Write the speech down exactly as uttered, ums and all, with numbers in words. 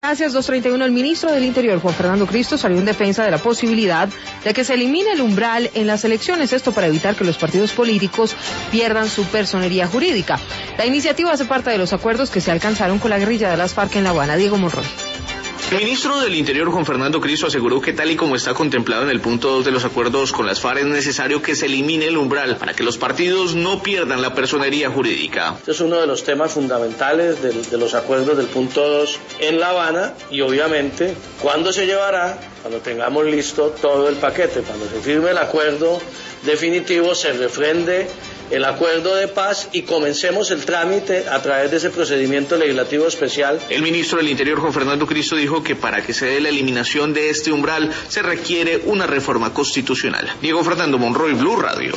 Hacia dos treinta y uno, el ministro del Interior, Juan Fernando Cristo, salió en defensa de la posibilidad de que se elimine el umbral en las elecciones, esto para evitar que los partidos políticos pierdan su personería jurídica. La iniciativa hace parte de los acuerdos que se alcanzaron con la guerrilla de las FARC en La Habana. Diego Monroy. El ministro del Interior, Juan Fernando Cristo, aseguró que tal y como está contemplado en el punto dos de los acuerdos con las FARC, es necesario que se elimine el umbral para que los partidos no pierdan la personería jurídica. Este es uno de los temas fundamentales de, de los acuerdos del punto dos en La Habana y obviamente, ¿cuándo se llevará? Cuando tengamos listo todo el paquete, cuando se firme el acuerdo definitivo, se refrende el acuerdo de paz y comencemos el trámite a través de ese procedimiento legislativo especial. El ministro del Interior, Juan Fernando Cristo, dijo que para que se dé la eliminación de este umbral se requiere una reforma constitucional. Diego Fernando Monroy, Blue Radio.